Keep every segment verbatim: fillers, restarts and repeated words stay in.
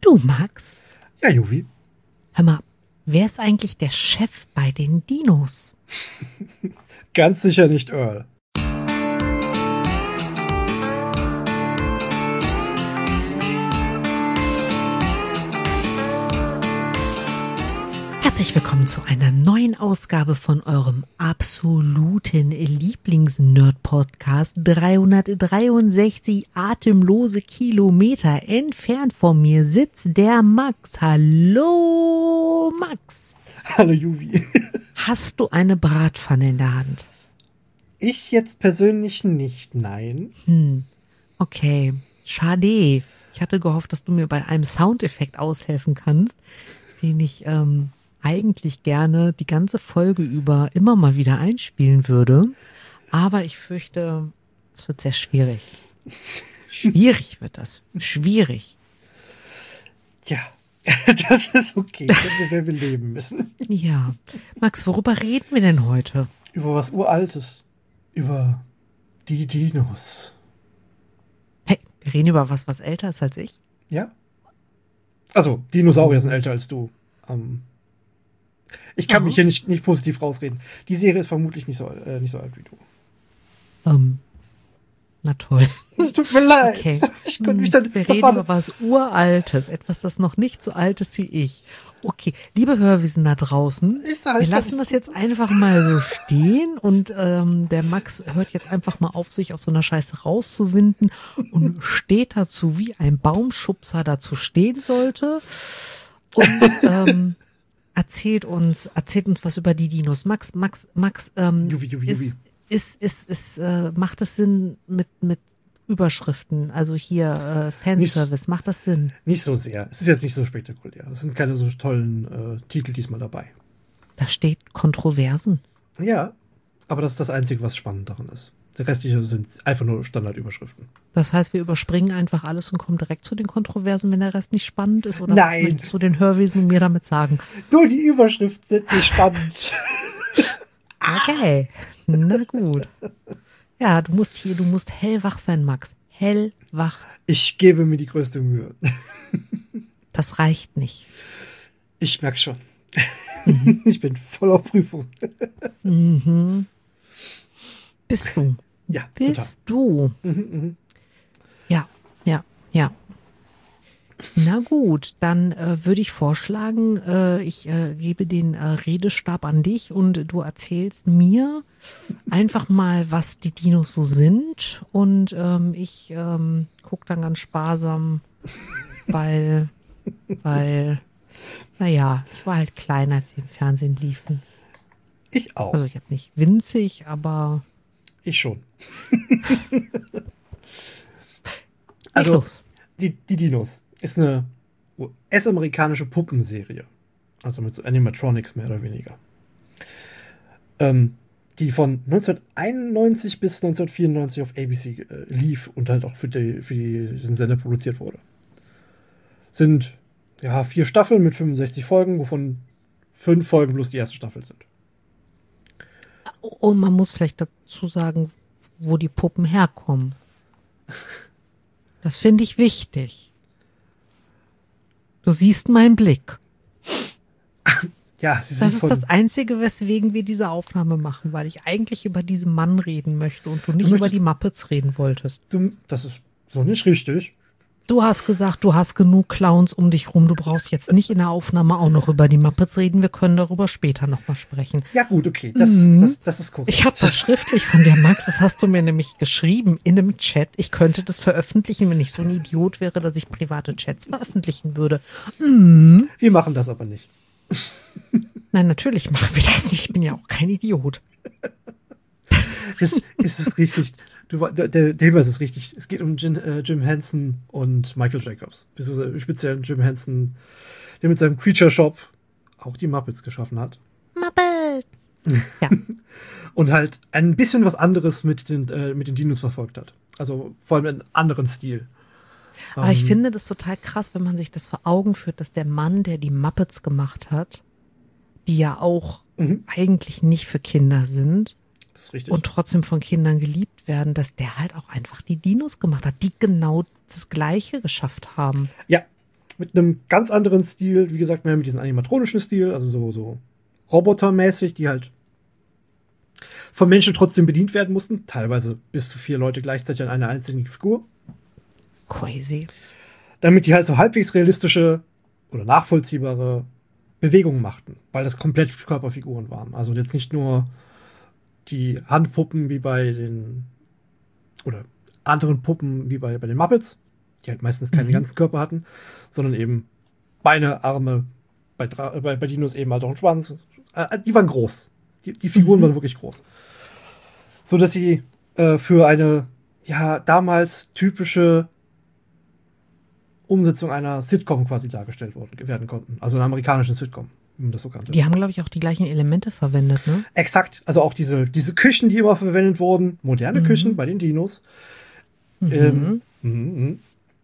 Du, Max? Ja, Juvi. Hör mal, wer ist eigentlich der Chef bei den Dinos? Ganz sicher nicht Earl. Herzlich willkommen zu einer neuen Ausgabe von eurem absoluten Lieblings-Nerd-Podcast. dreihundertdreiundsechzig atemlose Kilometer entfernt von mir sitzt der Max. Hallo, Max. Hallo, Juvi. Hast du eine Bratpfanne in der Hand? Ich jetzt persönlich nicht, nein. Hm, okay, schade. Ich hatte gehofft, dass du mir bei einem Soundeffekt aushelfen kannst, den ich ähm, eigentlich gerne die ganze Folge über immer mal wieder einspielen würde. Aber ich fürchte, es wird sehr schwierig. Schwierig wird das. Schwierig. Ja, das ist okay, wenn wir, wir leben müssen. Ja. Max, worüber reden wir denn heute? Über was Uraltes. Über die Dinos. Hey, wir reden über was, was älter ist als ich? Ja. Also, Dinosaurier sind älter als du. Ähm, ich kann Aha. mich hier nicht, nicht positiv rausreden. Die Serie ist vermutlich nicht so, äh, nicht so alt wie du. Ähm, na toll. Es tut mir leid. Okay. Ich konnte mich dann, Wir das reden war über was Uraltes, etwas, das noch nicht so alt ist wie ich. Okay, liebe Hörwesen da draußen, Ich sag, wir ich lassen glaub, das jetzt einfach mal so stehen und ähm, der Max hört jetzt einfach mal auf, sich aus so einer Scheiße rauszuwinden und steht dazu, wie ein Baumschubser dazu stehen sollte und ähm, erzählt uns, erzählt uns was über die Dinos. Max, Max, Max, ähm, Juvi, Juvi, Juvi. ist, ist, ist, ist, äh, macht es Sinn mit, mit Überschriften, also hier äh, Fanservice, macht das Sinn? Nicht so sehr. Es ist jetzt nicht so spektakulär. Es sind keine so tollen äh, Titel diesmal dabei. Da steht Kontroversen. Ja, aber das ist das Einzige, was spannend daran ist. Der restliche sind einfach nur Standardüberschriften. Das heißt, wir überspringen einfach alles und kommen direkt zu den Kontroversen, wenn der Rest nicht spannend ist? Oder Nein. was möchtest du den Hörwesen und mir damit sagen? Nur die Überschriften sind nicht spannend. Okay, na gut. Ja, du musst hier, du musst hellwach sein, Max. Hellwach. Ich gebe mir die größte Mühe. Das reicht nicht. Ich merk's schon. Mhm. Ich bin voll auf Prüfung. Mhm. Bist du? Ja, Bist du? Mhm, mhm. Ja, ja, ja. Na gut, dann äh, würde ich vorschlagen, äh, ich äh, gebe den äh, Redestab an dich und du erzählst mir einfach mal, was die Dinos so sind und ähm, ich ähm, gucke dann ganz sparsam, weil, weil, naja, ich war halt klein, als sie im Fernsehen liefen. Ich auch. Also jetzt nicht winzig, aber... Ich schon. Also, los. Die, die Dinos ist eine U S-amerikanische Puppenserie. Also mit so Animatronics mehr oder weniger. Ähm, die von neunzehnhunderteinundneunzig bis neunzehnhundertvierundneunzig auf A B C äh, lief und halt auch für, die, für diesen Sender produziert wurde. Sind ja vier Staffeln mit fünfundsechzig Folgen, wovon fünf Folgen plus die erste Staffel sind. Und man muss vielleicht dazu sagen, wo die Puppen herkommen. Das finde ich wichtig. Du siehst meinen Blick. Ja, sie Das sind ist von, das Einzige, weswegen wir diese Aufnahme machen, weil ich eigentlich über diesen Mann reden möchte und du nicht Du über möchtest- die Muppets reden wolltest. du, das ist so nicht richtig. Du hast gesagt, du hast genug Clowns um dich rum. Du brauchst jetzt nicht in der Aufnahme auch noch über die Muppets reden. Wir können darüber später nochmal sprechen. Ja gut, okay, das, Mhm. das, das ist korrekt. Ich habe das schriftlich von dir, Max. Das hast du mir nämlich geschrieben in einem Chat. Ich könnte das veröffentlichen, wenn ich so ein Idiot wäre, dass ich private Chats veröffentlichen würde. Mhm. Wir machen das aber nicht. Nein, natürlich machen wir das nicht. Ich bin ja auch kein Idiot. Es, es ist richtig. Du, der, der Hinweis ist richtig. Es geht um Jim, äh, Jim Henson und Michael Jacobs. Beziehungsweise speziell Jim Henson, der mit seinem Creature Shop auch die Muppets geschaffen hat. Muppets! Ja. Und halt ein bisschen was anderes mit den, äh, mit den Dinos verfolgt hat. Also vor allem einen anderen Stil. Aber ich Ähm, finde das total krass, wenn man sich das vor Augen führt, dass der Mann, der die Muppets gemacht hat, die ja auch Mhm. eigentlich nicht für Kinder sind Das ist richtig. und trotzdem von Kindern geliebt werden, dass der halt auch einfach die Dinos gemacht hat, die genau das Gleiche geschafft haben. Ja, mit einem ganz anderen Stil, wie gesagt, mehr mit diesem animatronischen Stil, also so, so robotermäßig, die halt von Menschen trotzdem bedient werden mussten. Teilweise bis zu vier Leute gleichzeitig an einer einzigen Figur. Crazy. Damit die halt so halbwegs realistische oder nachvollziehbare Bewegungen machten, weil das komplett Körperfiguren waren. Also jetzt nicht nur die Handpuppen wie bei den oder anderen Puppen wie bei, bei den Muppets, die halt meistens keinen mhm. ganzen Körper hatten, sondern eben Beine, Arme, bei, bei, bei Dinos eben halt auch einen Schwanz. Äh, die waren groß. Die, die Figuren mhm. waren wirklich groß. So dass sie äh, für eine ja damals typische Umsetzung einer Sitcom quasi dargestellt worden, werden konnten. Also einer amerikanischen Sitcom, wie man das so kannte. Die haben, glaube ich, auch die gleichen Elemente verwendet, ne? Exakt. Also auch diese, diese Küchen, die immer verwendet wurden, moderne mhm. Küchen bei den Dinos, mhm. ähm, m-m,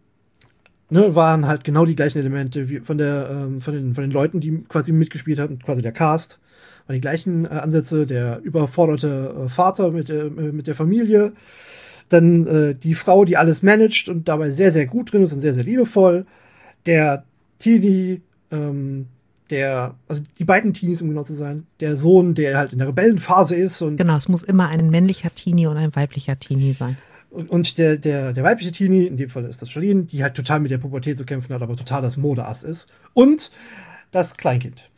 ne, waren halt genau die gleichen Elemente wie von, der, ähm, von, den, von den Leuten, die quasi mitgespielt haben, quasi der Cast. Waren die gleichen äh, Ansätze, der überforderte äh, Vater mit, äh, mit der Familie, dann äh, die Frau, die alles managt und dabei sehr, sehr gut drin ist und sehr, sehr liebevoll. Der Teenie, ähm, der, also die beiden Teenies, um genau zu sein. Der Sohn, der halt in der Rebellenphase ist. Und genau, es muss immer ein männlicher Teenie und ein weiblicher Teenie sein. Und, und der, der, der weibliche Teenie, in dem Fall ist das Charlene, die halt total mit der Pubertät zu kämpfen hat, aber total das Modeass ist. Und das Kleinkind.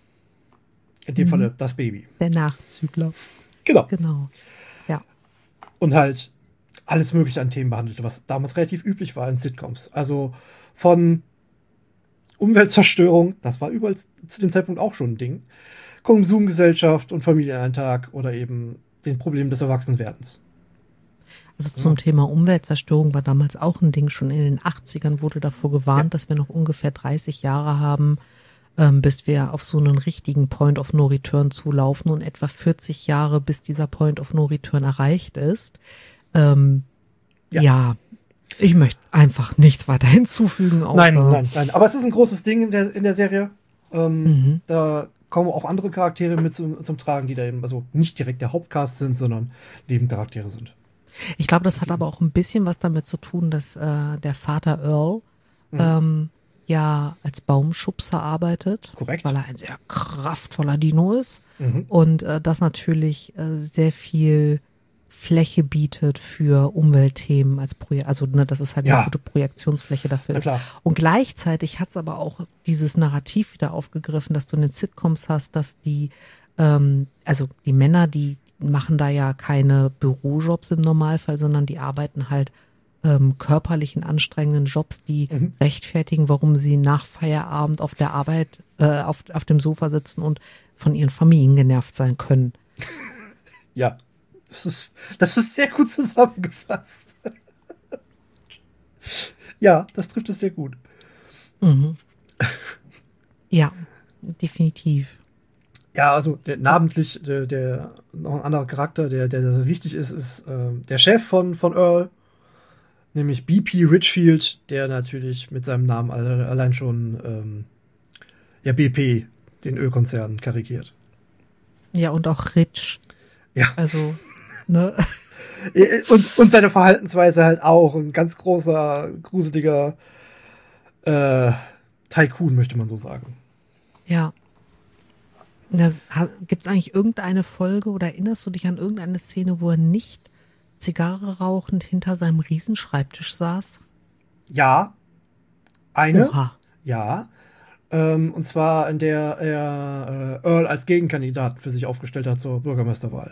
In dem mhm. Fall das Baby. Der Nachzügler. Genau. Genau, ja. Und halt alles Mögliche an Themen behandelt, was damals relativ üblich war in Sitcoms. Also von Umweltzerstörung, das war überall zu dem Zeitpunkt auch schon ein Ding, Konsumgesellschaft und Familienalltag oder eben den Problemen des Erwachsenwerdens. Also zum ja. Thema Umweltzerstörung war damals auch ein Ding. Schon in den achtzigern wurde davor gewarnt, ja. dass wir noch ungefähr dreißig Jahre haben, ähm, bis wir auf so einen richtigen Point of No Return zulaufen und etwa vierzig Jahre, bis dieser Point of No Return erreicht ist. Ähm, ja. ja, ich möchte einfach nichts weiter hinzufügen. Außer nein, nein, nein. Aber es ist ein großes Ding in der, in der Serie. Ähm, mhm. Da kommen auch andere Charaktere mit zum, zum Tragen, die da eben also nicht direkt der Hauptcast sind, sondern Nebencharaktere sind. Ich glaube, das hat aber auch ein bisschen was damit zu tun, dass äh, der Vater Earl mhm. ähm, ja als Baumschubser arbeitet. Korrekt. Weil er ein sehr kraftvoller Dino ist. Mhm. Und äh, das natürlich äh, sehr viel Fläche bietet für Umweltthemen als Projekt, also ne, dass es halt ja. eine gute Projektionsfläche dafür ist. Und gleichzeitig hat es aber auch dieses Narrativ wieder aufgegriffen, dass du in den Sitcoms hast, dass die, ähm, also die Männer, die machen da ja keine Bürojobs im Normalfall, sondern die arbeiten halt ähm, körperlichen, anstrengenden Jobs, die mhm. rechtfertigen, warum sie nach Feierabend auf der Arbeit, äh, auf, auf dem Sofa sitzen und von ihren Familien genervt sein können. Ja. Das ist, das ist sehr gut zusammengefasst. Ja, das trifft es sehr gut. Mhm. Ja, definitiv. Ja, also der, namentlich der, der noch ein anderer Charakter, der, der sehr wichtig ist, ist äh, der Chef von, von Earl, nämlich B P Richfield, der natürlich mit seinem Namen alle, allein schon ähm, ja, B P, den Ölkonzern, karikiert. Ja, und auch Rich. Ja. Also ne? Und, und seine Verhaltensweise halt auch. Ein ganz großer, gruseliger äh, Tycoon, möchte man so sagen. Ja. Gibt es eigentlich irgendeine Folge oder erinnerst du dich an irgendeine Szene, wo er nicht Zigarre rauchend hinter seinem Riesenschreibtisch saß? Ja. Eine. Oha. Ja. Ähm, und zwar, in der er äh, Earl als Gegenkandidat für sich aufgestellt hat zur Bürgermeisterwahl.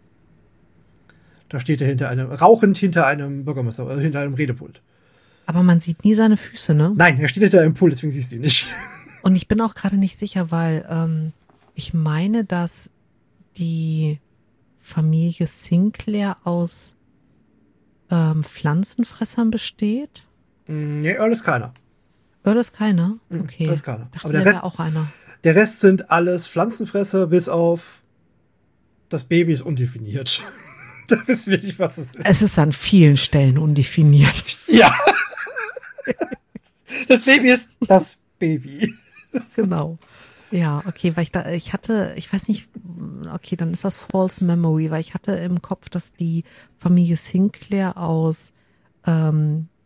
Da steht er hinter einem, rauchend hinter einem Bürgermeister, also hinter einem Redepult. Aber man sieht nie seine Füße, ne? Nein, er steht hinter einem Pult, deswegen siehst du ihn nicht. Und ich bin auch gerade nicht sicher, weil ähm, ich meine, dass die Familie Sinclair aus ähm, Pflanzenfressern besteht. Nee, Earl ist keiner. Earl ist keiner? Okay. Earl ist keiner. Dachte, aber der Rest, auch einer. Der Rest sind alles Pflanzenfresser, bis auf das Baby ist undefiniert. Da wissen wir nicht, was es ist. Es ist an vielen Stellen undefiniert. Ja. Das Baby ist das Baby. Das genau. Ja, okay, weil ich da, ich hatte, ich weiß nicht, okay, dann ist das False Memory, weil ich hatte im Kopf, dass die Familie Sinclair aus ähm,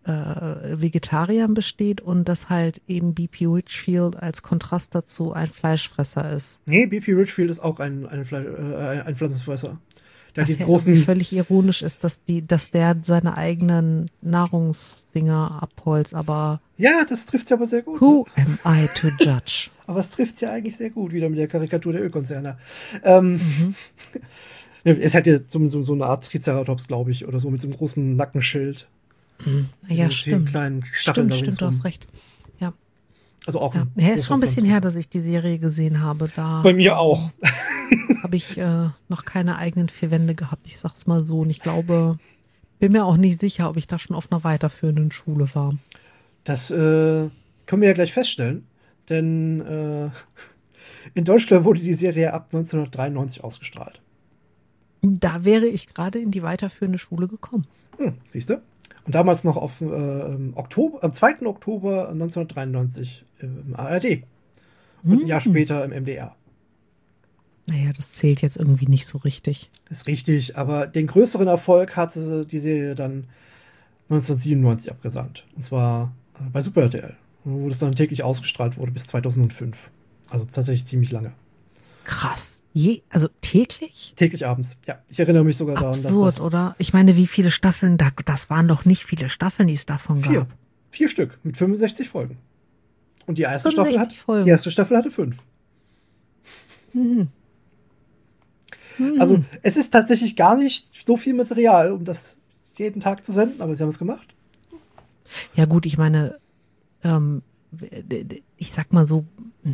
äh, Vegetariern besteht und dass halt eben B P Richfield als Kontrast dazu ein Fleischfresser ist. Nee, B P Richfield ist auch ein, ein, Fle äh, ein Pflanzenfresser. Der Was hat die ja großen völlig ironisch ist, dass die, dass der seine eigenen Nahrungsdinger abholzt, aber ja, das trifft ja aber sehr gut. who Ne? am I to judge? Aber es trifft ja eigentlich sehr gut, wieder mit der Karikatur der Ölkonzerne. Ähm, Mhm. Es hat ja so, so, so eine Art Triceratops, glaube ich, oder so, mit so einem großen Nackenschild. Mhm. Ja, so stimmt. Kleinen Stacheln Stimmt, stimmt, du hast recht. Ja. Also auch Ja. ein Ja, ist schon ein bisschen her, Pflanzenfresser. dass ich die Serie gesehen habe. Da Bei mir auch. habe ich äh, noch keine eigenen vier Wände gehabt. Ich sag's mal so. Und ich glaube, bin mir auch nicht sicher, ob ich da schon auf einer weiterführenden Schule war. Das äh, können wir ja gleich feststellen, denn äh, in Deutschland wurde die Serie ab neunzehnhundertdreiundneunzig ausgestrahlt. Da wäre ich gerade in die weiterführende Schule gekommen. Hm, siehst du? Und damals noch auf äh, im Oktober, am zweiten Oktober neunzehnhundertdreiundneunzig im A R D. Und ein Jahr später im M D R. Naja, das zählt jetzt irgendwie nicht so richtig. Ist richtig, aber den größeren Erfolg hatte die Serie dann neunzehnhundertsiebenundneunzig abgesandt. Und zwar äh, bei Super R T L, wo das dann täglich ausgestrahlt wurde bis zweitausendfünf. Also tatsächlich ziemlich lange. Krass. Je, also täglich? Täglich abends. Ja, ich erinnere mich sogar daran, Absurd, dass das oder? Ich meine, wie viele Staffeln, da, das waren doch nicht viele Staffeln, die es davon vier, gab. vier Stück mit fünfundsechzig Folgen. Und die erste Staffel hat, fünfundsechzig Folgen. die erste Staffel hatte fünf. Mhm. Mhm. Also es ist tatsächlich gar nicht so viel Material, um das jeden Tag zu senden, aber sie haben es gemacht. Ja gut, ich meine, ähm, ich sag mal so,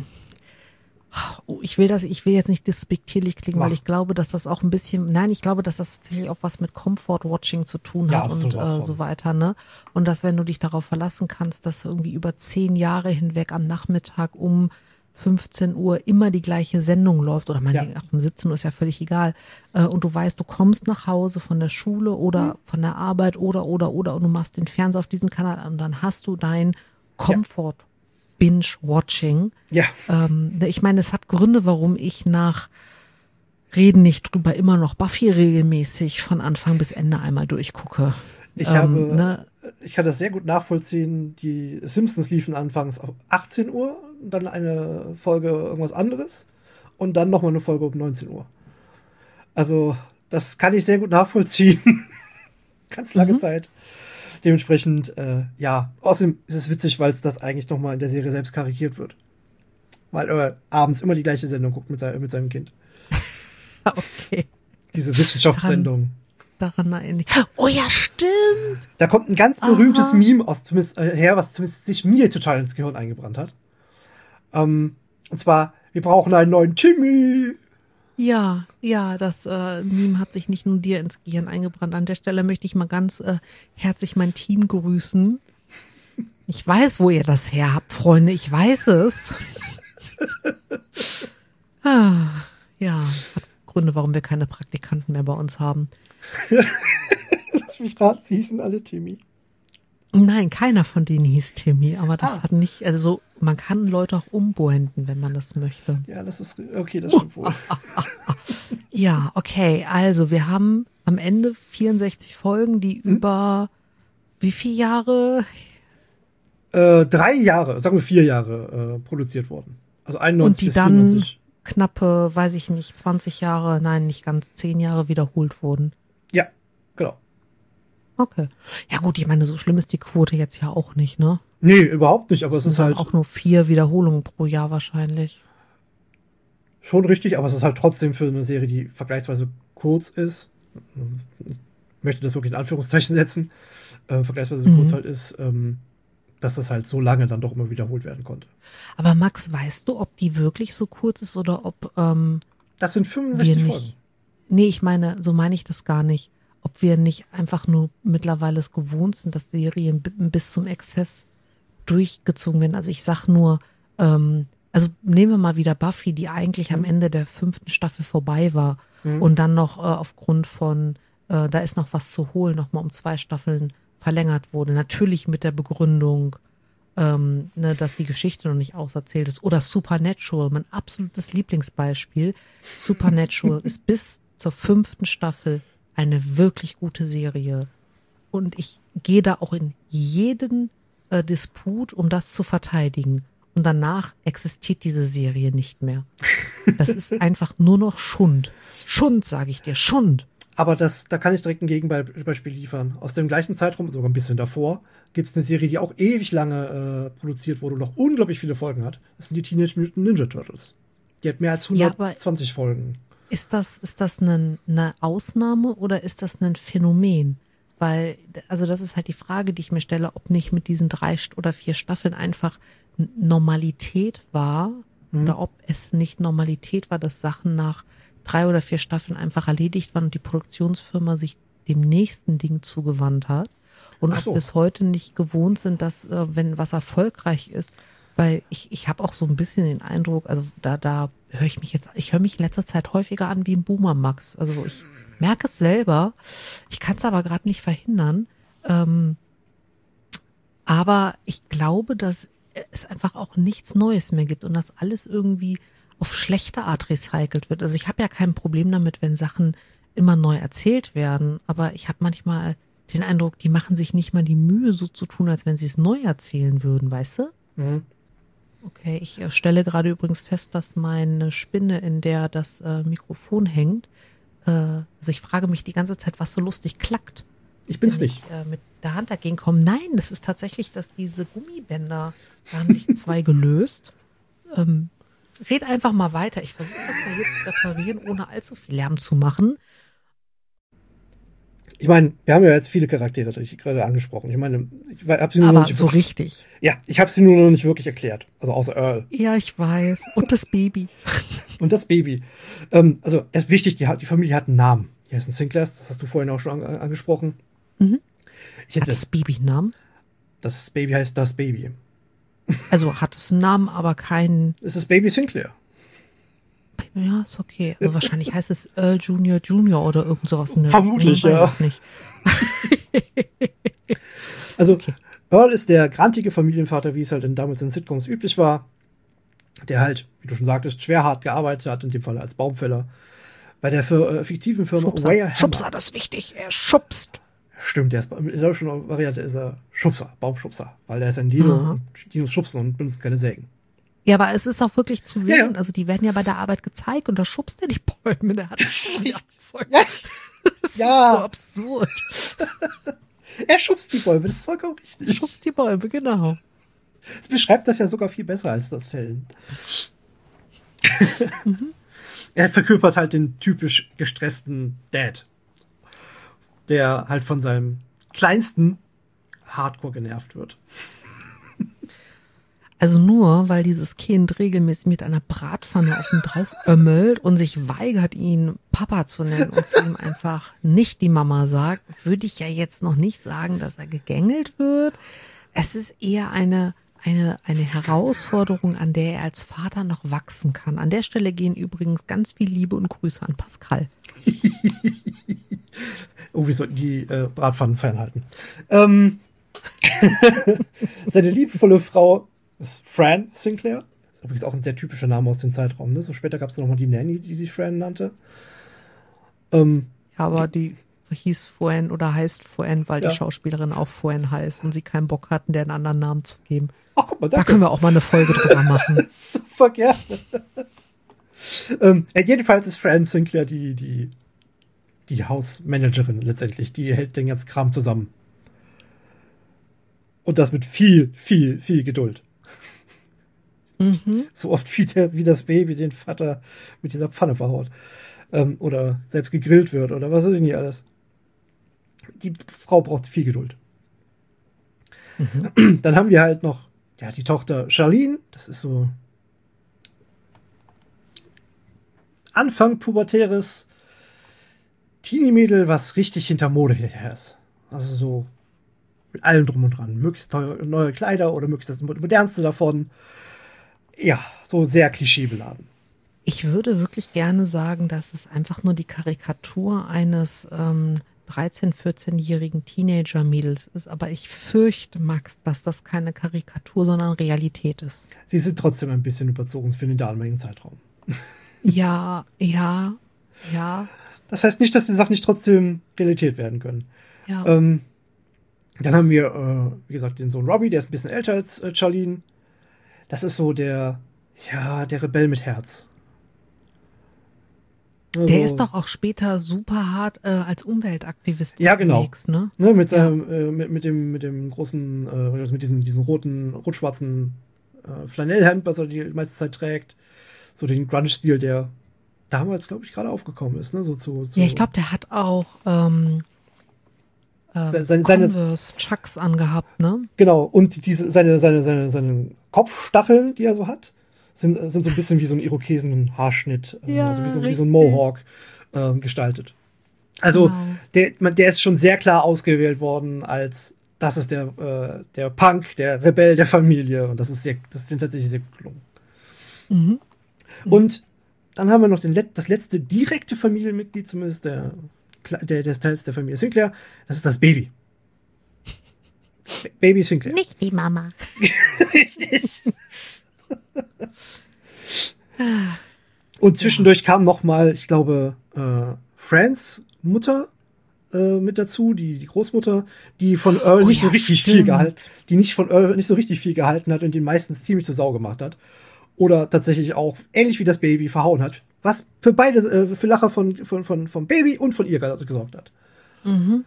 ich will das, ich will jetzt nicht despektierlich klingen, Mach. weil ich glaube, dass das auch ein bisschen, nein, ich glaube, dass das tatsächlich auch was mit Comfort-Watching zu tun Ja, hat und sowas äh, von. so weiter, ne? Und dass, wenn du dich darauf verlassen kannst, dass irgendwie über zehn Jahre hinweg am Nachmittag um fünfzehn Uhr immer die gleiche Sendung läuft oder meinetwegen Ja. auch um siebzehn Uhr, ist ja völlig egal. Äh, und du weißt, du kommst nach Hause von der Schule oder Mhm. von der Arbeit oder, oder, oder und du machst den Fernseher auf diesen Kanal an und dann hast du dein Comfort Binge-Watching. Ja, Ähm, ich meine, es hat Gründe, warum ich nach Reden nicht drüber immer noch Buffy regelmäßig von Anfang bis Ende einmal durchgucke. ich ähm, habe, ne? ich kann das sehr gut nachvollziehen. Die Simpsons liefen anfangs auf achtzehn Uhr, dann eine Folge irgendwas anderes und dann nochmal eine Folge um neunzehn Uhr. Also, das kann ich sehr gut nachvollziehen. Ganz lange Mhm. Zeit. Dementsprechend, äh, ja, außerdem ist es witzig, weil es das eigentlich nochmal in der Serie selbst karikiert wird. Weil er abends immer die gleiche Sendung guckt mit, sein, mit seinem Kind. Okay, Diese Wissenschaftssendung. daran erinnere ich. Oh ja, stimmt. Da kommt ein ganz berühmtes Aha. Meme aus, zumindest, äh, her, was zumindest sich mir total ins Gehirn eingebrannt hat. Ähm, und zwar, wir brauchen einen neuen Timmy. Ja, ja, das äh, Meme hat sich nicht nur dir ins Gehirn eingebrannt. An der Stelle möchte ich mal ganz äh, herzlich mein Team grüßen. Ich weiß, wo ihr das her habt, Freunde. Ich weiß es. ah, ja, hat Gründe, warum wir keine Praktikanten mehr bei uns haben. Lass mich raten, sie hießen alle Timmy. Nein, keiner von denen hieß Timmy, aber das Ah. hat nicht, also man kann Leute auch umbranden, wenn man das möchte. Ja, das ist, okay, das stimmt wohl. Ja, okay, also wir haben am Ende vierundsechzig Folgen, die Hm? über wie viele Jahre? Äh, drei Jahre, sagen wir vier Jahre, äh, produziert wurden. Also einundneunzig Und die bis dann vierundneunzig. knappe, weiß ich nicht, zwanzig Jahre, nein, nicht ganz, zehn Jahre wiederholt wurden. Ja, genau. Okay. Ja gut, ich meine, so schlimm ist die Quote jetzt ja auch nicht, ne? Nee, überhaupt nicht, aber es Es ist sind halt auch nur vier Wiederholungen pro Jahr wahrscheinlich. schon richtig, aber es ist halt trotzdem für eine Serie, die vergleichsweise kurz ist. Ich möchte das wirklich in Anführungszeichen setzen. Äh, vergleichsweise Mhm. kurz halt ist, ähm, dass das halt so lange dann doch immer wiederholt werden konnte. Aber Max, weißt du, ob die wirklich so kurz ist oder ob ähm, Das sind wir fünfundsechzig nicht. Folgen. Nee, ich meine, so meine ich das gar nicht. Ob wir nicht einfach nur mittlerweile es gewohnt sind, dass Serien bi- bis zum Exzess durchgezogen werden. Also ich sag nur, ähm, also nehmen wir mal wieder Buffy, die eigentlich am Mhm. Ende der fünften Staffel vorbei war Mhm. und dann noch äh, aufgrund von, äh, da ist noch was zu holen, nochmal um zwei Staffeln verlängert wurde. Natürlich mit der Begründung, ähm, ne, dass die Geschichte noch nicht auserzählt ist. Oder Supernatural, mein absolutes Lieblingsbeispiel. Supernatural ist bis zur fünften Staffel eine wirklich gute Serie. und ich gehe da auch in jeden äh, Disput, um das zu verteidigen. Und danach existiert diese Serie nicht mehr. Das ist einfach nur noch Schund. Schund, sage ich dir, Schund. Aber das, da kann ich direkt ein Gegenbeispiel liefern. Aus dem gleichen Zeitraum, sogar ein bisschen davor, gibt es eine Serie, die auch ewig lange äh, produziert wurde und noch unglaublich viele Folgen hat. Das sind die Teenage Mutant Ninja Turtles. Die hat mehr als hundertzwanzig ja, Folgen. Ist das, ist das eine, eine Ausnahme oder ist das ein Phänomen? Weil, also das ist halt die Frage, die ich mir stelle, ob nicht mit diesen drei oder vier Staffeln einfach Normalität war mhm. oder ob es nicht Normalität war, dass Sachen nach drei oder vier Staffeln einfach erledigt waren und die Produktionsfirma sich dem nächsten Ding zugewandt hat. Und so. ob wir es heute nicht gewohnt sind, dass, äh, wenn was erfolgreich ist, weil ich, ich habe auch so ein bisschen den Eindruck, also da, da höre ich mich jetzt, ich höre mich in letzter Zeit häufiger an wie ein Boomer Max. Also ich merke es selber, ich kann es aber gerade nicht verhindern. Ähm, aber ich glaube, dass es einfach auch nichts Neues mehr gibt und dass alles irgendwie auf schlechte Art recycelt wird. Also ich habe ja kein Problem damit, wenn Sachen immer neu erzählt werden, aber ich habe manchmal den Eindruck, die machen sich nicht mal die Mühe, so zu tun, als wenn sie es neu erzählen würden, weißt du? Mhm. Okay, ich äh, stelle gerade übrigens fest, dass meine Spinne, in der das äh, Mikrofon hängt, äh, also ich frage mich die ganze Zeit, was so lustig klackt. Ich bin's wenn nicht. Ich äh, mit der Hand dagegen komme. Nein, das ist tatsächlich, dass diese Gummibänder, da haben sich zwei gelöst. Ähm, red einfach mal weiter. Ich versuche das mal hier zu reparieren, ohne allzu viel Lärm zu machen. Ich meine, wir haben ja jetzt viele Charaktere, die ich gerade angesprochen. Ich meine, ich habe sie nur Aber noch nicht so wirklich, richtig. Ja, ich habe sie nur noch nicht wirklich erklärt. Also außer Earl. Ja, ich weiß. Und das Baby. Und das Baby. Ähm, also, es ist wichtig, die, die Familie hat einen Namen. Die heißen Sinclairs, das hast du vorhin auch schon an, angesprochen. Mhm. Ich hätte hat das Baby einen Namen? Das Baby heißt das Baby. Also hat es einen Namen, aber keinen... Es ist Baby Sinclair. Ja, ist okay. Also wahrscheinlich heißt es Earl Junior Junior oder irgend sowas. In der Vermutlich, Richtung. ja. Nicht. Also, okay. Earl ist der grantige Familienvater, wie es halt in, damals in Sitcoms üblich war. Der halt, wie du schon sagtest, schwer hart gearbeitet hat, in dem Fall als Baumfäller. Bei der äh, fiktiven Firma Schubser. Weyerhammer. Schubser, das ist wichtig. Er schubst. Stimmt, der ist, in der deutschen Variante ist er Schubser, Baumschubser. Weil er ist ein Dino, und Dinos schubsen und benutzt keine Sägen. Ja, aber es ist auch wirklich zu sehen. Ja, ja. Also die werden ja bei der Arbeit gezeigt und da schubst er die Bäume. Der hat das ist Werkzeug. Yes. Das Ja. ist so absurd. Er schubst die Bäume, das ist vollkommen richtig. Er schubst die Bäume, genau. Das beschreibt das ja sogar viel besser als das Fällen. mhm. Er verkörpert halt den typisch gestressten Dad, der halt von seinem Kleinsten hardcore genervt wird. Also nur, weil dieses Kind regelmäßig mit einer Bratpfanne auf ihn drauf ömmelt und sich weigert, ihn Papa zu nennen und zu ihm einfach nicht die Mama sagt, würde ich ja jetzt noch nicht sagen, dass er gegängelt wird. Es ist eher eine, eine, eine Herausforderung, an der er als Vater noch wachsen kann. An der Stelle gehen übrigens ganz viel Liebe und Grüße an Pascal. Oh, wir sollten die äh, Bratpfannen fernhalten. Ähm, seine liebevolle Frau ist Fran Sinclair. Das ist übrigens auch ein sehr typischer Name aus dem Zeitraum. Ne? So später gab es noch mal die Nanny, die sich Fran nannte. Ähm, ja, aber die hieß Fran oder heißt Fran, weil ja. die Schauspielerin auch Fran heißt und sie keinen Bock hatten, der einen anderen Namen zu geben. Ach, guck mal, danke. Da können wir auch mal eine Folge drüber machen. Super gerne. ähm, jedenfalls ist Fran Sinclair die, die, die Hausmanagerin letztendlich. Die hält den ganzen Kram zusammen. Und das mit viel, viel, viel Geduld. Mhm. So oft wie, der, wie das Baby den Vater mit dieser Pfanne verhaut. Ähm, oder selbst gegrillt wird oder was weiß ich nicht alles. Die Frau braucht viel Geduld. Mhm. Dann haben wir halt noch ja, die Tochter Charlene. Das ist so Anfang pubertäres Teenie-Mädel, was richtig hinter Mode hinterher ist. Also so mit allem drum und dran. Möglichst teure, neue Kleider oder möglichst das modernste davon. Ja, so sehr klischeebeladen. Ich würde wirklich gerne sagen, dass es einfach nur die Karikatur eines ähm, dreizehn-, vierzehnjährigen Teenager-Mädels ist. Aber ich fürchte, Max, dass das keine Karikatur, sondern Realität ist. Sie sind trotzdem ein bisschen überzogen für den damaligen Zeitraum. Ja, ja, ja. Das heißt nicht, dass die Sachen nicht trotzdem Realität werden können. Ja. Ähm, Dann haben wir, äh, wie gesagt, den Sohn Robbie, der ist ein bisschen älter als äh, Charlene. Das ist so der, ja, der Rebell mit Herz. Also, Der ist doch auch später super hart äh, als Umweltaktivist ja, genau. unterwegs, ne? Ne, mit, Ja. seinem, äh, mit, mit, dem, mit dem großen, äh, mit diesem, diesem roten, rot-schwarzen äh, Flanellhemd, was er die meiste Zeit trägt. So den Grunge-Stil, der damals, glaube ich, gerade aufgekommen ist. Ne? So zu, zu Ja, ich glaube, der hat auch ähm, ähm, seine, seine, Converse Chucks angehabt, ne? genau, und diese, seine, seine, seine, seine Kopfstacheln, die er so hat, sind, sind so ein bisschen wie so ein Irokesen-Haarschnitt, äh, Ja, also wie so, wie so richtig. ein Mohawk äh, gestaltet. Also Genau. der, man- der ist schon sehr klar ausgewählt worden als das ist der, äh, der Punk, der Rebell der Familie. Und das ist sehr, das ist dem tatsächlich sehr gut gelungen. Mhm. Und dann haben wir noch den, Let- das letzte direkte Familienmitglied, zumindest der, Kle- der, des Teils der Familie Sinclair. Das ist das Baby. Ba- Baby Sinclair. Nicht die Mama. Richtig. Und zwischendurch kam noch mal, ich glaube, äh, Frans Mutter äh, mit dazu, die, die Großmutter, die von Earl Oh nicht so ja, richtig stimmt. viel gehalten, die nicht von Earl nicht so richtig viel gehalten hat und den meistens ziemlich zur Sau gemacht hat. Oder tatsächlich auch, ähnlich wie das Baby, verhauen hat. Was für beide, äh, für Lacher von, von, von, vom Baby und von ihr gesorgt hat. Mhm.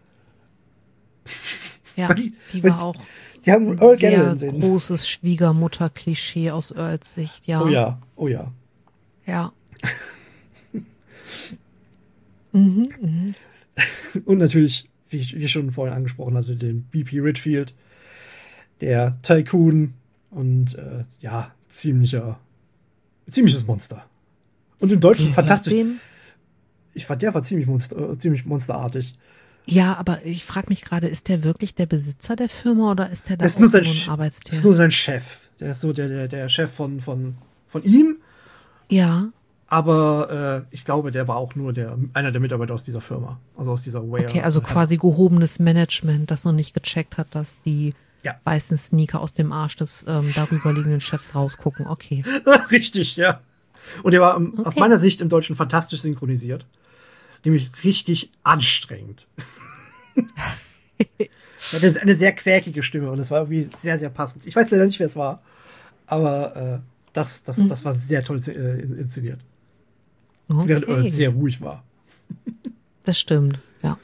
Ja, Weil die- die weil war die- auch Die haben ein Earl gerne sehr im Sinn. großes Schwiegermutter-Klischee aus Earls Sicht, ja. Oh ja, oh ja. Ja. Mhm, mhm. Und natürlich, wie ich, wie ich schon vorhin angesprochen hatte, den B P Ridgefield, der Tycoon und äh, ja, ziemlicher, ziemliches Monster. Und im Deutschen Gehört fantastisch. dem? Ich fand, der war ziemlich, monster, äh, ziemlich monsterartig. Ja, aber ich frage mich gerade, ist der wirklich der Besitzer der Firma oder ist der da Das ist auch nur sein, nur Sch- ein das Arbeitstier? ist nur sein Chef. Der ist so der, der, der Chef von, von, von ihm. Ja, Aber äh, ich glaube, der war auch nur der, einer der Mitarbeiter aus dieser Firma. Also aus dieser Ware. okay, also quasi gehobenes Management, das noch nicht gecheckt hat, dass die Ja. weißen Sneaker aus dem Arsch des ähm, darüberliegenden Chefs rausgucken. Okay. Richtig, ja. Und der war ähm, aus Okay. meiner Sicht im Deutschen fantastisch synchronisiert. Nämlich richtig anstrengend. Ja, das ist eine sehr quäkige Stimme und es war irgendwie sehr, sehr passend. Ich weiß leider nicht, wer es war, aber äh, das, das, das war sehr toll äh, inszeniert. Während Earl Okay. sehr ruhig war. Das stimmt, ja.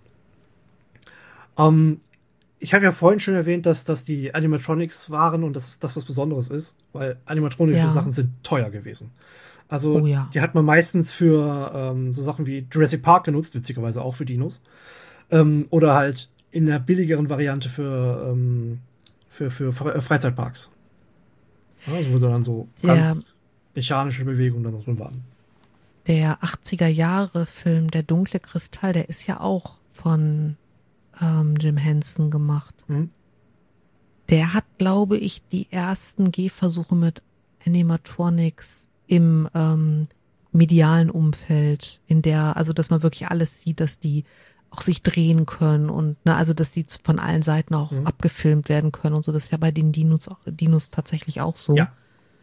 Ähm, ich habe ja vorhin schon erwähnt, dass das die Animatronics waren und dass das was Besonderes ist, weil animatronische Ja. Sachen sind teuer gewesen. Also Oh ja. die hat man meistens für ähm, so Sachen wie Jurassic Park genutzt, witzigerweise auch für Dinos. Ähm, oder halt in einer billigeren Variante für, ähm, für, für Fre äh, Freizeitparks. Ja, also wo dann so Der- ganz mechanische Bewegungen dann noch drin waren. Der achtziger Jahre Film Der dunkle Kristall, der ist ja auch von ähm, Jim Henson gemacht. Mhm. Der hat, glaube ich, die ersten Gehversuche mit Animatronics im ähm, medialen Umfeld, in der, also dass man wirklich alles sieht, dass die auch sich drehen können und ne, also dass die von allen Seiten auch Mhm. abgefilmt werden können und so. Das ist ja bei den Dinos, auch- Dinos tatsächlich auch so. Ja.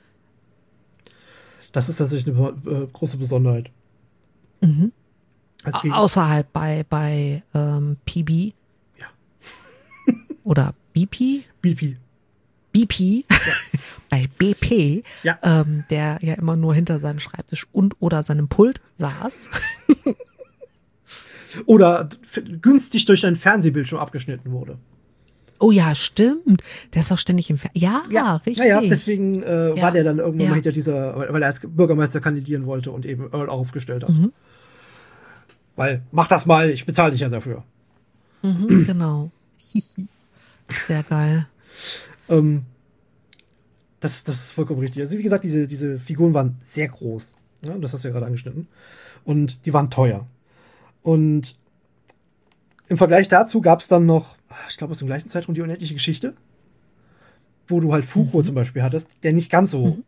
Das ist tatsächlich eine äh, große Besonderheit. Mhm. Als Au- Gegen- Außerhalb bei, bei ähm, P B. Ja. Oder B P? B P. B P. Bei B P, Ja. ähm, der ja immer nur hinter seinem Schreibtisch und oder seinem Pult saß. Oder f- günstig durch einen Fernsehbildschirm abgeschnitten wurde. Oh ja, stimmt. Der ist auch ständig im Fer Ja, richtig. Naja, deswegen äh, Ja. war der dann irgendwann Ja. mal hinter dieser, weil weil er als Bürgermeister kandidieren wollte und eben Earl aufgestellt hat. Mhm. Weil, mach das mal, ich bezahle dich ja dafür. Mhm, genau. Sehr geil. Ähm, das, das ist vollkommen richtig. Also wie gesagt, diese, diese Figuren waren sehr groß. Ja, das hast du ja gerade angeschnitten. Und die waren teuer. Und im Vergleich dazu gab es dann noch, ich glaube aus dem gleichen Zeitraum, die unendliche Geschichte, wo du halt Fuchur Mhm. zum Beispiel hattest, der nicht ganz so Mhm.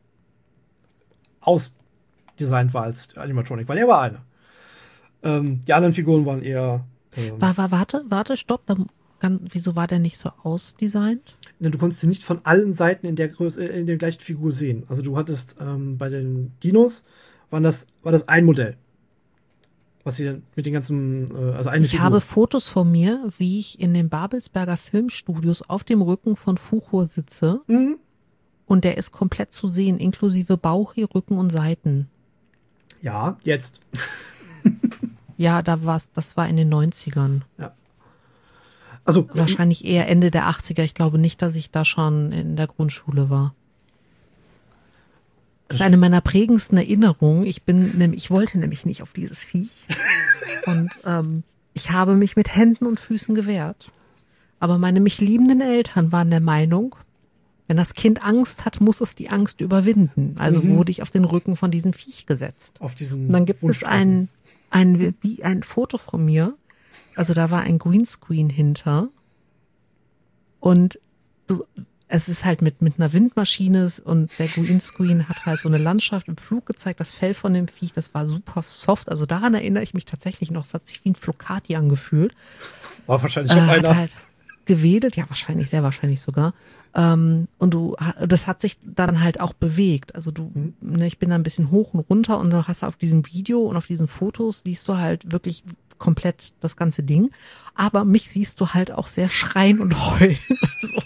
ausdesignt war als Animatronic, weil er war einer. Ähm, die anderen Figuren waren eher. Ähm, War, war, warte, warte, stopp. Da, kann, wieso war der nicht so ausdesignt? ne, du konntest sie nicht von allen Seiten in der Größe, äh, in der gleichen Figur sehen. Also du hattest ähm, bei den Dinos waren das, war das ein Modell. Was sie mit den ganzen, äh, also eine Ich Figur. habe Fotos von mir, wie ich in den Babelsberger Filmstudios auf dem Rücken von Fuchur sitze. Mhm. Und der ist komplett zu sehen, inklusive Bauch, hier, Rücken und Seiten. Ja, jetzt. Ja, da war's, das war in den neunzigern. Ja. Also Wahrscheinlich eher Ende der achtziger. Ich glaube nicht, dass ich da schon in der Grundschule war. Das ist eine meiner prägendsten Erinnerungen. Ich bin nämlich, ich wollte nämlich nicht auf dieses Viech. Und ähm, ich habe mich mit Händen und Füßen gewehrt. Aber meine mich liebenden Eltern waren der Meinung, wenn das Kind Angst hat, muss es die Angst überwinden. Also Mhm. wurde ich auf den Rücken von diesem Viech gesetzt. auf diesen Und dann gibt es Wunschsprung. ein, ein, wie ein Foto von mir. Also da war ein Greenscreen hinter. Und du, es ist halt mit, mit einer Windmaschine und der Greenscreen hat halt so eine Landschaft im Flug gezeigt, das Fell von dem Viech, das war super soft. Also daran erinnere ich mich tatsächlich noch, es hat sich wie ein Flocati angefühlt. War wahrscheinlich Äh, schon hat einer. halt gewedelt, ja wahrscheinlich, sehr wahrscheinlich sogar. Ähm, und du, das hat sich dann halt auch bewegt. Also du, Mhm. ne, ich bin da ein bisschen hoch und runter und dann hast du auf diesem Video und auf diesen Fotos siehst du halt wirklich komplett das ganze Ding. Aber mich siehst du halt auch sehr schreien und heulen. Also,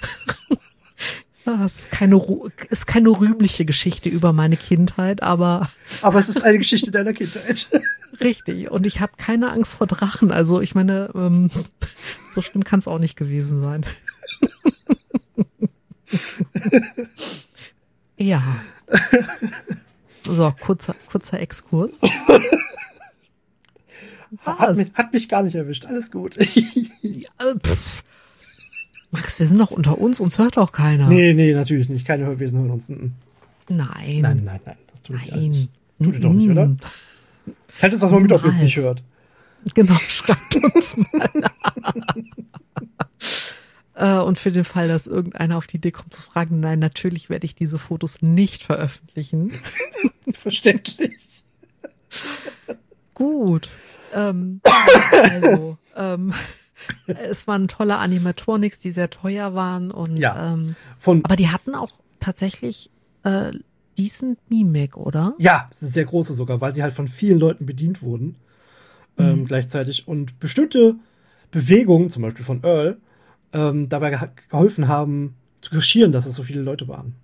das ist keine, ru- ist keine rühmliche Geschichte über meine Kindheit, aber Aber es ist eine Geschichte deiner Kindheit. richtig. Und ich habe keine Angst vor Drachen. Also ich meine, ähm, so schlimm kann es auch nicht gewesen sein. Ja. So, kurzer, kurzer Exkurs. Hat Was? mich, hat mich gar nicht erwischt. Alles gut. Ja, äh, pff. Max, wir sind doch unter uns, uns hört doch keiner. nee, nee, natürlich nicht. Keine Hörwesen hören uns. Mhm. Nein. Nein, nein, nein. Das tut ihr Nein. nicht. Tut ihr doch nicht, oder? Mhm. Teilt es das mal mit, ob ihr es nicht Niemals. hört. Genau, schreibt uns mal. Äh, Und für den Fall, dass irgendeiner auf die Idee kommt zu fragen, nein, natürlich werde ich diese Fotos nicht veröffentlichen. Verständlich. Gut. Ähm, also, ähm, es waren tolle Animatronics, die sehr teuer waren und Ja. ähm, Von, aber die hatten auch tatsächlich äh, decent Mimik, oder? ja, es ist sehr große sogar, weil sie halt von vielen Leuten bedient wurden. Ähm, Mhm. gleichzeitig. Und bestimmte Bewegungen, zum Beispiel von Earl, ähm, dabei geha- geholfen haben, zu kaschieren, dass es so viele Leute waren.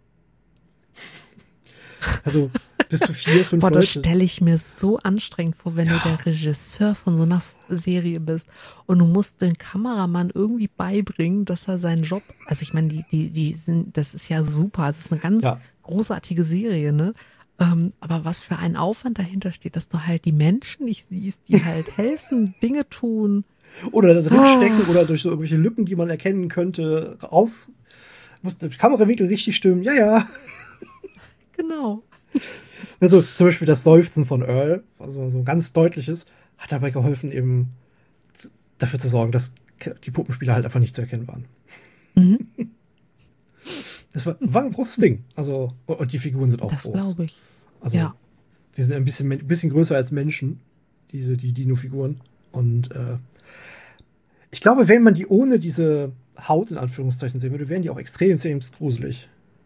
Also bis zu vier, fünf Boah, das Leute. stelle ich mir so anstrengend vor, wenn Ja. du der Regisseur von so einer Serie bist und du musst den Kameramann irgendwie beibringen, dass er seinen Job, also ich meine, die, die, die sind, das ist ja super, also es ist eine ganz Ja. großartige Serie, ne? Ähm, aber was für ein Aufwand dahinter steht, dass du halt die Menschen nicht siehst, die halt helfen, Dinge tun. Oder da drin Ah. stecken oder durch so irgendwelche Lücken, die man erkennen könnte, raus. Muss der Kamerawinkel richtig stimmen. Ja, ja. Genau. Also zum Beispiel das Seufzen von Earl, also so ein ganz deutliches, hat dabei geholfen, eben zu- dafür zu sorgen, dass k- die Puppenspieler halt einfach nicht zu erkennen waren. Mhm. Das war, war ein großes Ding. Also, und die Figuren sind auch Das groß. glaube ich. Also, Ja. die sind ein bisschen, ein bisschen größer als Menschen, diese, die Dino-Figuren. Und äh, ich glaube, wenn man die ohne diese Haut in Anführungszeichen sehen würde, wären die auch extrem, extrem gruselig.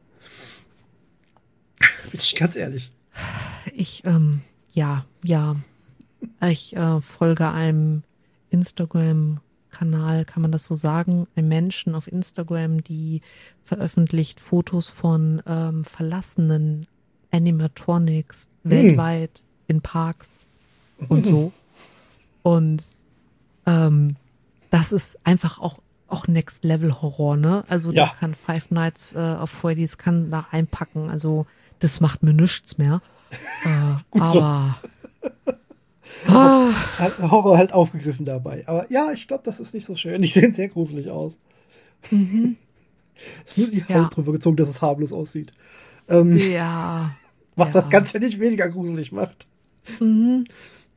Bin ich ganz ehrlich. Ich, ähm, ja, ja. Ich äh, folge einem Instagram-Kanal, kann man das so sagen? Einem Menschen auf Instagram, die veröffentlicht Fotos von ähm, verlassenen Animatronics weltweit in Parks und so. Und ähm, das ist einfach auch auch Next Level Horror, ne? Also Ja. da kann Five Nights äh, auf Freddy's kann da einpacken. Also das macht mir nichts mehr. Äh, Gut so. aber ah, Hat Horror halt aufgegriffen dabei. Aber ja, ich glaube, das ist nicht so schön. Die sehen sehr gruselig aus. mhm. Es ist nur die Haut Ja. drüber gezogen, dass es harmlos aussieht. Ähm, ja. was ja. das Ganze nicht weniger gruselig macht. Mhm.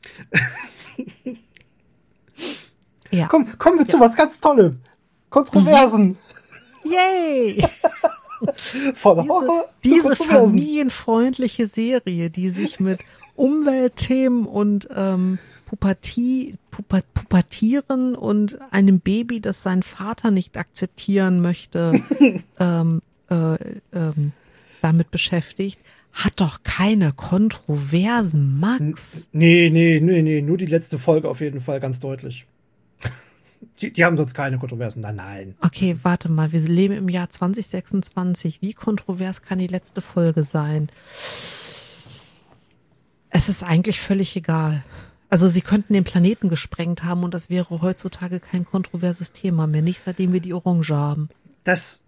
Ja. Komm, kommen wir zu was ganz Tollem. Kontroversen. Yay! Von Diese, Horror zu diese Kontroversen. familienfreundliche Serie, die sich mit Umweltthemen und ähm, Pubertie, Puber, Pubertieren und einem Baby, das seinen Vater nicht akzeptieren möchte, ähm, äh, ähm, damit beschäftigt, hat doch keine Kontroversen, Max. Nee, nee, nee, nee, nur die letzte Folge auf jeden Fall ganz deutlich. Die, die haben sonst keine Kontroversen. Nein, nein. Okay, warte mal, wir leben im Jahr zwanzig sechsundzwanzig. Wie kontrovers kann die letzte Folge sein? Es ist eigentlich völlig egal. Also sie könnten den Planeten gesprengt haben und das wäre heutzutage kein kontroverses Thema mehr. Nicht seitdem wir die Orange haben. Das,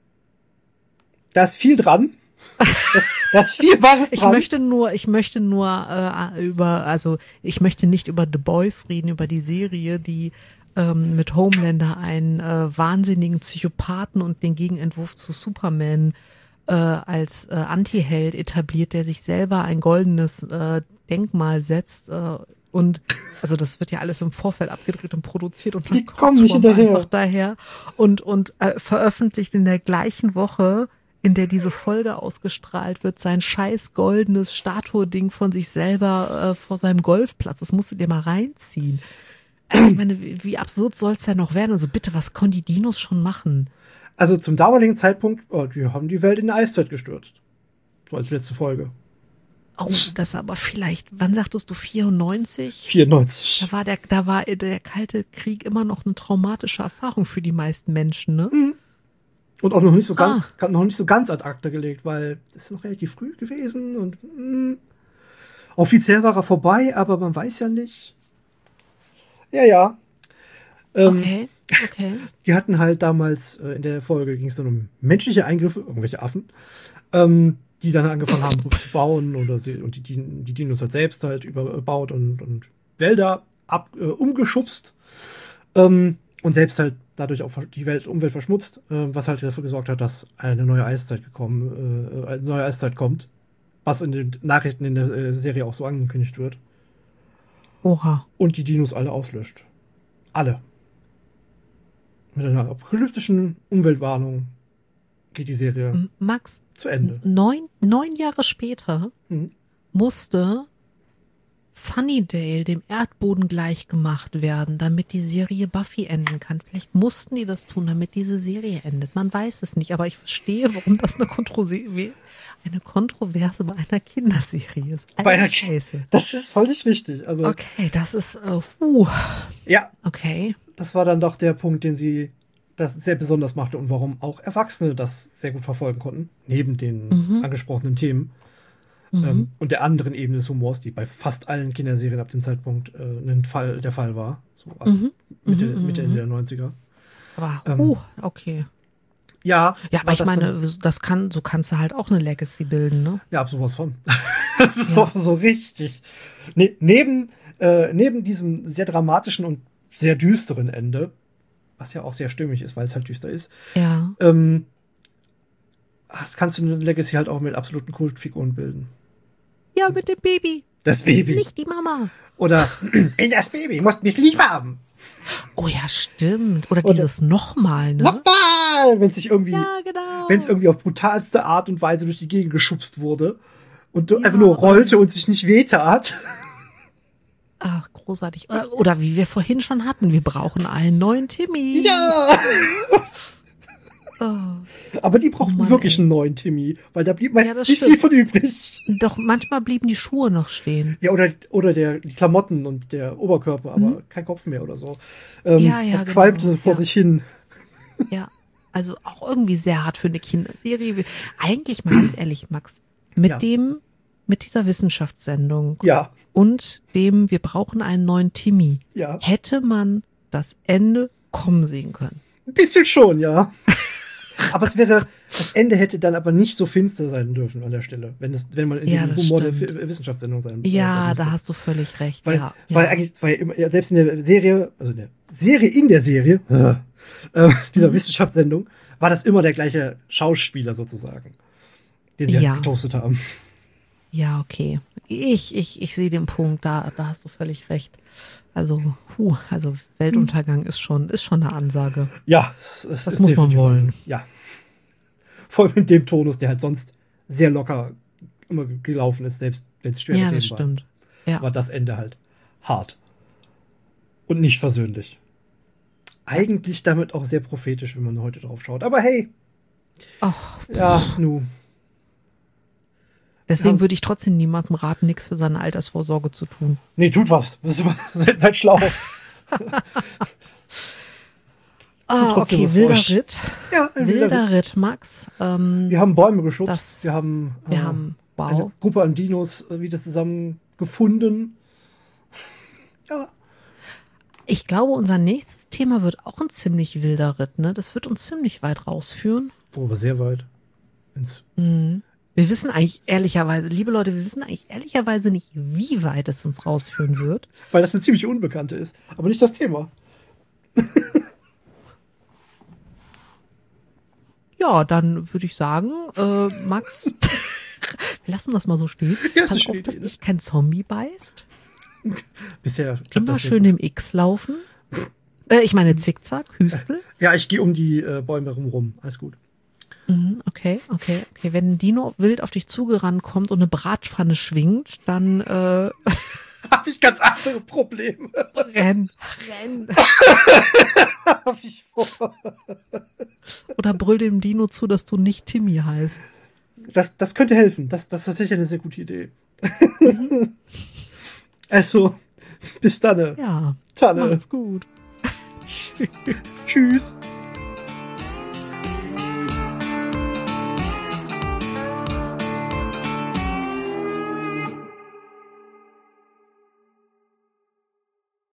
da ist viel dran. Das, das ist viel Wahres Ich dran. möchte nur, ich möchte nur äh, über, also ich möchte nicht über The Boys reden, über die Serie, die ähm, mit Homelander einen äh, wahnsinnigen Psychopathen und den Gegenentwurf zu Superman äh, als äh, Antiheld etabliert, der sich selber ein goldenes äh, Denkmal setzt. Äh, und also das wird ja alles im Vorfeld abgedreht und produziert und Die kommen nicht hinterher. einfach daher und und äh, veröffentlicht in der gleichen Woche, in der diese Folge ausgestrahlt wird, sein scheiß goldenes Statue-Ding von sich selber äh, vor seinem Golfplatz. Das musst du dir mal reinziehen. Also ich meine, wie, wie absurd soll's denn noch werden? Also bitte, was können die Dinos schon machen? Also zum damaligen Zeitpunkt, oh, die haben die Welt in eine Eiszeit gestürzt. So als letzte Folge. Oh, das aber vielleicht, wann sagtest du, vierundneunzig? vierundneunzig. Da war der, da war der Kalte Krieg immer noch eine traumatische Erfahrung für die meisten Menschen, ne? Mhm. Und auch noch nicht so ganz, Ah. noch nicht so ganz ad acta gelegt, weil das ist noch relativ früh gewesen und mh, offiziell war er vorbei, aber man weiß ja nicht. Ja, ja. Ähm, Okay, okay. Die hatten halt damals, äh, in der Folge ging es dann um menschliche Eingriffe, irgendwelche Affen, ähm, die dann angefangen haben zu bauen oder sie, und die, die, die Dinos halt selbst halt überbaut und, und Wälder ab, äh, umgeschubst ähm, und selbst halt dadurch auch die Welt, Umwelt verschmutzt, äh, was halt dafür gesorgt hat, dass eine neue Eiszeit gekommen, äh, eine neue Eiszeit kommt, was in den Nachrichten in der äh, Serie auch so angekündigt wird. Oha. Und die Dinos alle auslöscht. Alle. Mit einer apokalyptischen Umweltwarnung geht die Serie M- Max, zu Ende. neun, neun Jahre später Mhm. musste Sunnydale dem Erdboden gleichgemacht werden, damit die Serie Buffy enden kann. Vielleicht mussten die das tun, damit diese Serie endet. Man weiß es nicht, aber ich verstehe, warum das eine, Kontrose eine Kontroverse bei einer Kinderserie ist. Bei einer Scheiße. Das ist völlig richtig. Also, Okay, das ist, uh, uh, ja, okay. das war dann doch der Punkt, den sie das sehr besonders machte und warum auch Erwachsene das sehr gut verfolgen konnten, neben den Mhm. angesprochenen Themen. Mhm. Ähm, und der anderen Ebene des Humors, die bei fast allen Kinderserien ab dem Zeitpunkt äh, ein Fall, der Fall war. So ab Mhm. Mitte, Mhm, Mitte mhm. Ende der neunziger. Aber, ähm, uh, okay. Ja, Ja, war aber ich das meine, dann- das kann, so kannst du halt auch eine Legacy bilden, ne? Ja, ab sowas von. Das ist Ja. auch so richtig. Ne, neben, äh, neben diesem sehr dramatischen und sehr düsteren Ende, was ja auch sehr stimmig ist, weil es halt düster ist, Ja. ähm, das kannst du eine Legacy halt auch mit absoluten Kultfiguren bilden. Ja, mit dem Baby. Das Baby. Nicht die Mama. Oder in das Baby, musst mich lieb haben. Oh ja, stimmt. Oder Oder- dieses nochmal, ne? Nochmal! Wenn es sich irgendwie, Ja, genau. wenn es irgendwie auf brutalste Art und Weise durch die Gegend geschubst wurde und Ja. einfach nur rollte und sich nicht wehtat. Ach, großartig. Oder, oder wie wir vorhin schon hatten, wir brauchen einen neuen Timmy. Ja! Oh. Aber die brauchten Oh Mann, wirklich ey. einen neuen Timmy, weil da blieb meistens das nicht stimmt. viel von übrig. Doch manchmal blieben die Schuhe noch stehen. Ja, oder, oder der, die Klamotten und der Oberkörper, aber kein Kopf mehr oder so. Ähm, Mhm. Ja, ja, das genau, qualmte vor ja. sich hin. Ja, also auch irgendwie sehr hart für eine Kinderserie. Eigentlich mal ganz ehrlich, Max, mit Ja. dem, mit dieser Wissenschaftssendung Ja, und dem, wir brauchen einen neuen Timmy, ja. hätte man das Ende kommen sehen können. Ein bisschen schon, ja. Aber es wäre, das Ende hätte dann aber nicht so finster sein dürfen an der Stelle, wenn es, wenn man in Ja, dem das Humor der stimmt. Fi- Wissenschaftssendung sein Ja, sein da müsste. hast du völlig recht. Weil, ja, weil ja. eigentlich, weil immer, ja, selbst in der Serie, also in der Serie in der Serie, äh, äh, dieser Mhm. Wissenschaftssendung, war das immer der gleiche Schauspieler sozusagen, den sie Ja. halt getoastet haben. Ja, okay. Ich, ich, ich sehe den Punkt, da, da hast du völlig recht. Also, huh, also Weltuntergang ist schon, ist schon eine Ansage. Ja, es, es Das ist muss man definitiv- wollen. Ja. Vor allem in dem Tonus, der halt sonst sehr locker immer gelaufen ist, selbst wenn es schwere Ja, Themen das waren. stimmt. Ja. War das Ende halt hart. Und nicht versöhnlich. Eigentlich damit auch sehr prophetisch, wenn man heute drauf schaut. Aber hey, Ach, ja, nu. Deswegen Ja. würde ich trotzdem niemandem raten, nichts für seine Altersvorsorge zu tun. Nee, tut was. Seid, seid schlau. Ah, trotzdem okay, was für wilder euch. Ritt. Ja, ein Wilder wilder Ritt, Max. Ähm, Wir haben Bäume geschubst. Das- wir haben, wir äh, haben eine Wow. Gruppe an Dinos äh, wieder zusammengefunden. Ja. Ich glaube, unser nächstes Thema wird auch ein ziemlich wilder Ritt, ne? Das wird uns ziemlich weit rausführen. Oh, aber sehr weit. Ins Wir wissen eigentlich ehrlicherweise, liebe Leute, wir wissen eigentlich ehrlicherweise nicht, wie weit es uns rausführen wird. Weil das eine ziemlich unbekannte ist. Aber nicht das Thema. Ja, dann würde ich sagen, äh, Max, wir lassen das mal so stehen. Ja, das ist Pass eine schöne auf, dass Idee, ne? dich kein Zombie beißt. Bisher klappt Immer das schön nicht. im X laufen. Äh, ich meine Zickzack, Hüstel. Ja, ich gehe um die äh, Bäume rum. Alles gut. Mhm, okay, okay, okay. Wenn ein Dino wild auf dich zugerannt kommt und eine Bratpfanne schwingt, dann äh, Habe ich ganz andere Probleme. renn, renn. Hab ich vor. Oder brüll dem Dino zu, dass du nicht Timmy heißt. Das, das könnte helfen. Das, das ist sicher eine sehr gute Idee. Also, bis dann. Ja, Tanne. macht's gut. Tschüss. Tschüss.